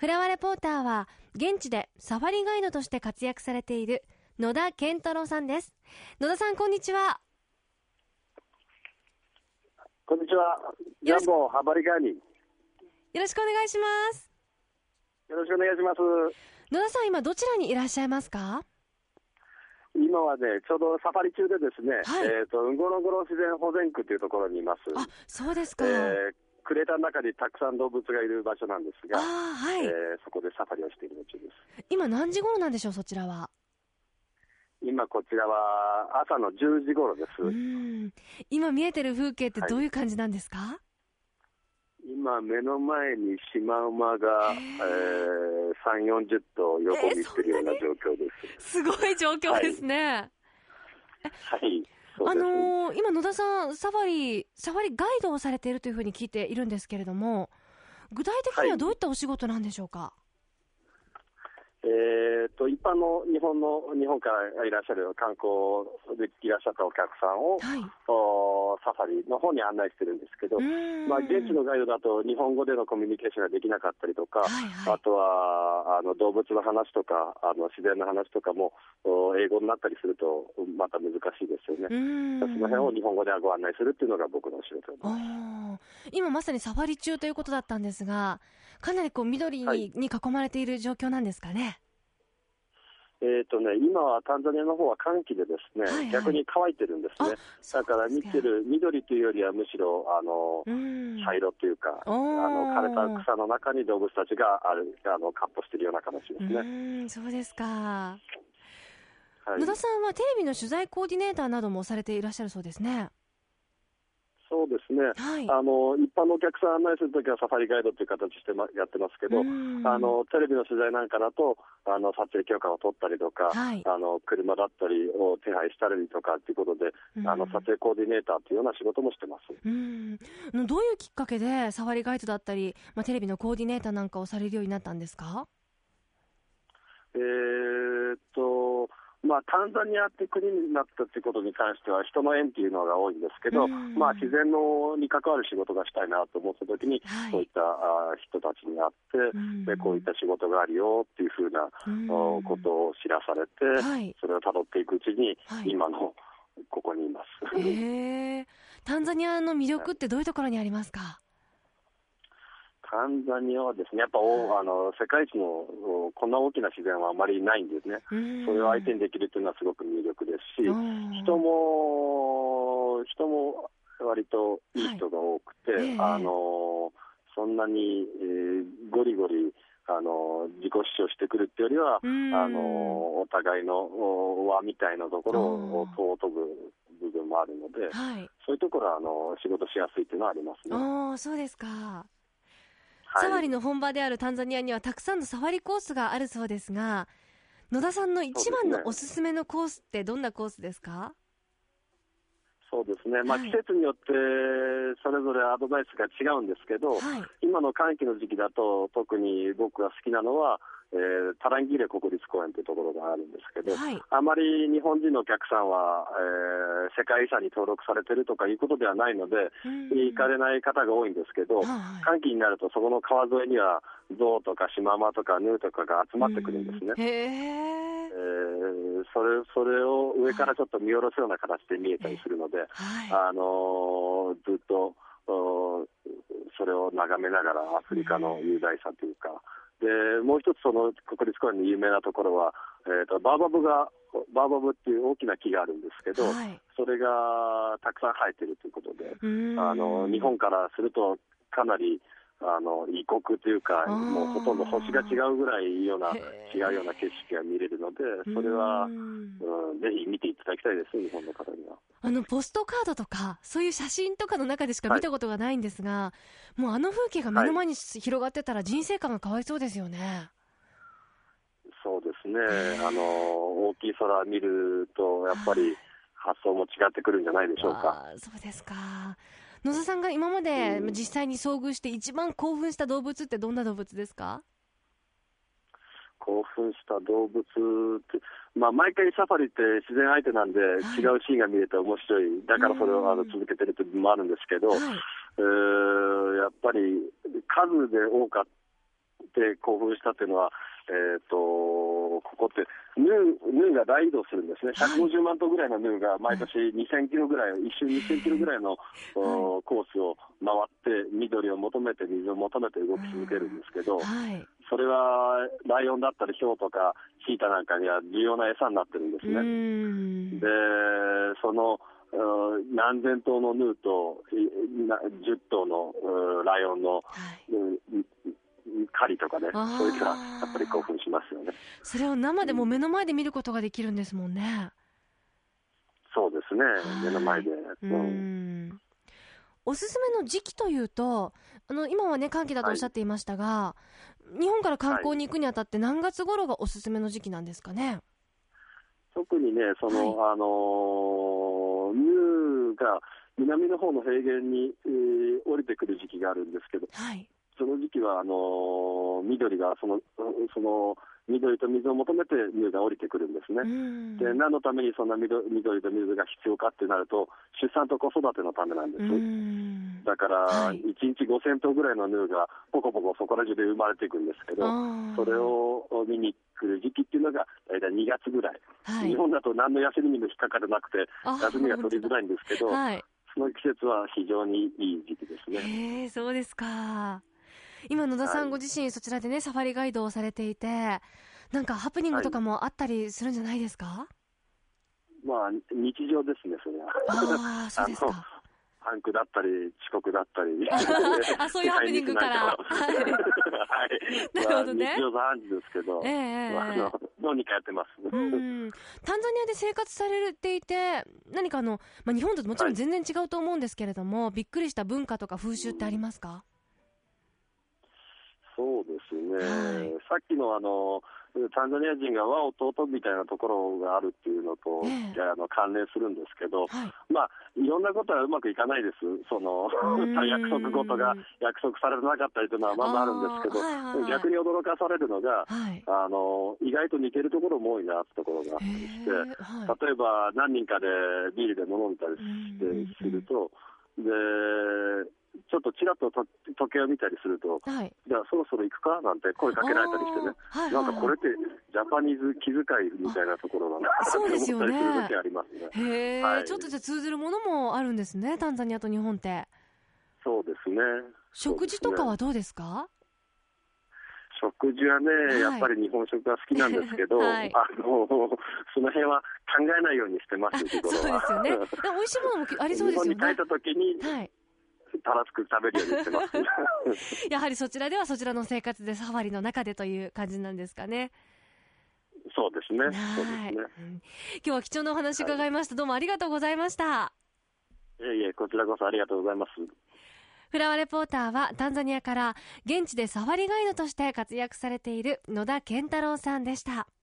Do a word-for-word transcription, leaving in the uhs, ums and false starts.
フラワーレポーターは現地でサファリガイドとして活躍されている野田健太郎さんです。野田さん、こんにちは。 こんにちは。ジャンボハバリガニ。よろしくお願いします。 よろしくお願いします。 野田さん、今どちらにいらっしゃいますか？ 今はね、ちょうどサファリ中でですね、 はい、 えっ、ー、と、ンゴロンゴロ自然保全区というところにいます。 あ、そうですか。 えー、クレーターの中にたくさん動物がいる場所なんですが、 あ、はい、 えー、そこでサファリをしている途中です。 今何時頃なんでしょう、そちらは？ 今こちらは朝のじゅうじ頃です。 うん、今見えてる風景ってどういう感じなんですか？はい、 今目の前にシマウマが、えー、さんじゅう、よんじゅっとう横に行ってるような状況です。 すごい状況ですね。 はい、はい、そうです。 あのー、今野田さんサファリサファリガイドをされているというふうに聞いているんですけれども、具体的にはどういったお仕事なんでしょうか？はい、 えー、と一般の日本の日本からいらっしゃる観光でいらっしゃったお客さんを、はい、サファリの方に案内してるんですけど、まあ、現地のガイドだと日本語でのコミュニケーションができなかったりとか、はいはい、あとはあの動物の話とかあの自然の話とかも英語になったりするとまた難しいですよね。その辺を日本語でご案内するっていうのが僕の仕事です。 今まさにサファリ中ということだったんですが、かなりこう緑に、はい、に囲まれている状況なんですかね？ えーとね、今はタンザニアの方は乾季でですね、はいはい、逆に乾いてるんですね。だから見てる緑というよりはむしろあの茶色というか、あの枯れた草の中に動物たちがあるあの闊歩しているような形ですね。 うーん、そうですか。 はい、 野田さんはテレビの取材コーディネーターなどもされていらっしゃるそうですね。 そうですね、はい、あの一般のお客さん案内するときはサファリガイドという形で、ま、やってますけど、あのテレビの取材なんかだとあの撮影許可を取ったりとか、はい、あの車だったりを手配したりとかということで、あの撮影コーディネーターというような仕事もしてます。 うん、どういうきっかけでサファリガイドだったり、まあ、テレビのコーディネーターなんかをされるようになったんですか？ えーっとまあ、タンザニアって国になったということに関しては人の縁というのが多いんですけど、まあ、自然のに関わる仕事がしたいなと思ったときに、はい、そういったあ人たちに会ってでこういった仕事があるよっていうふうなことを知らされて、はい、それをたどっていくうちに、はい、今のここにいます。 へー、タンザニアの魅力ってどういうところにありますか？ タンザニアはですね、やっぱおあの世界一のこんな大きな自然はあまりないんですね。それを相手にできるというのはすごく魅力ですし、人も人も割といい人が多くて、はい、あのそんなに、えー、ゴリゴリあの自己主張してくるっていうよりは、あのお互いの輪みたいなところを尊ぶ部分もあるので、はい、そういうところはあの仕事しやすいっていうのはありますね。 あ、そうですか。サファリの本場であるタンザニアにはたくさんのサファリコースがあるそうですが、野田さんの一番のおすすめのコースってどんなコースですか？ そうですね、まあ、季節によってそれぞれアドバイスが違うんですけど、はい、今の乾季の時期だと特に僕が好きなのは、えー、タランギレ国立公園というところがあるんですけど、はい、あまり日本人のお客さんは、えー、世界遺産に登録されているとかいうことではないので行かれない方が多いんですけど、はい、乾季になるとそこの川沿いにはゾウとかシマウマとかヌーとかが集まってくるんですね。へー、えー、それ、それを上からちょっと見下ろすような形で見えたりするので、はい、あのー、ずっとそれを眺めながらアフリカの雄大さというか、でもう一つその国立公園の有名なところは、えーと、バーバブがバーバブっていう大きな木があるんですけど、はい、それがたくさん生えているということで、あの日本からするとかなりあの異国というか、もうほとんど星が違うぐらいいいような違うような景色が見れるので、それは、うん、ぜひ見ていただきたいです、日本の方には。 あのポストカードとかそういう写真とかの中でしか見たことがないんですが、はい、もうあの風景が目の前に広がってたら人生観が変わりそうですよね。 そうですね、あの大きい空見るとやっぱり発想も違ってくるんじゃないでしょうか。 あ、そうですか。野田さんが今まで実際に遭遇して一番興奮した動物ってどんな動物ですか？ 興奮した動物って、まあ、毎回サファリって自然相手なんで、はい、違うシーンが見れて面白い、だからそれをあの続けてるという部分もあるんですけど、はい、えー、やっぱり数で多かって興奮したっていうのは、えー、とここってヌー、ヌーが大移動するんですね。ひゃくごじゅうまん頭ぐらいのヌーが毎年にせんキロぐらい、一周にせんキロぐらいの、はい、コースを回って緑を求めて水を求めて動き続けるんですけど、はい、それはライオンだったりヒョウとかチータなんかには重要な餌になってるんですね。で、その何千頭のヌーとじゅっ頭のライオンの、はい狩りとかね、そういうのはやっぱり興奮しますよね。 それを生でも目の前で見ることができるんですもんね。 そうですね、目の前で、 うん、おすすめの時期というと、あの今はね寒気だとおっしゃっていましたが、はい、日本から観光に行くにあたって何月頃がおすすめの時期なんですかね。 特にね、その、はい、あのヌーが南の方の平原に、えー、降りてくる時期があるんですけど、はい、その時期はあの緑がそのその緑と水を求めてヌーが降りてくるんですね。で、何のためにそんな 緑, 緑と水が必要かってなると、出産と子育てのためなんです。だから、はい、いちにちごせん頭ぐらいのヌーがポコポコそこら中で生まれていくんですけど、それを見に来る時期っていうのが大体にがつぐらい、はい、日本だと何の休みにも引っかかれなくて休みが取りづらいんですけど、はい、その季節は非常にいい時期ですね。 へー、そうですか。今野田さんご自身そちらでね、はい、サファリガイドをされていて、なんかハプニングとかもあったりするんじゃないですか？はい、 まあ日常ですね、それは。 ああ、そうですか。 パンクだったり遅刻だったりあ、そういうハプニングからはい、はい、なるほどね。 日常茶飯事ですけど、えーまあ、あのどうにかやってます。 うんタンザニアで生活されていて、何かあの、まあ、日本ともちろん全然違うと思うんですけれども、はい、びっくりした文化とか風習ってありますか？ そうですね、はい、さっきのあのタンザニア人が和弟みたいなところがあるっていうのと、えー、あの関連するんですけど、はい、まあいろんなことはうまくいかないです。その約束事が約束されなかったりというのはまずあるんですけど、はいはいはい、逆に驚かされるのが、はい、あの意外と似てるところも多いなってところがあったりして、はい、例えば何人かでビールで飲んだりしてすると、でちょっとちらっと時計を見たりすると、はい、じゃあそろそろ行くかなんて声かけられたりしてね、はいはい、なんかこれってジャパニーズ気遣いみたいなところだなって思ったりする時ありますね。 へー、はい、ちょっとじゃあ通ずるものもあるんですね、タンザニアと日本って。 そうですね。 食事とかはどうですか？ 食事はね、はい、やっぱり日本食が好きなんですけど、はい、あのその辺は考えないようにしてます、日頃は。 そうですよね。美味しいものもありそうですよね。 日本に帰った時に、はいたらふく食べるようにしてますやはりそちらではそちらの生活でサファリの中でという感じなんですかね。 そうですね。そうですね、 うん、今日は貴重なお話伺いました、はい、どうもありがとうございました。 いえいえ、こちらこそありがとうございます。 フラワーレポーターはタンザニアから現地でサファリガイドとして活躍されている野田健太郎さんでした。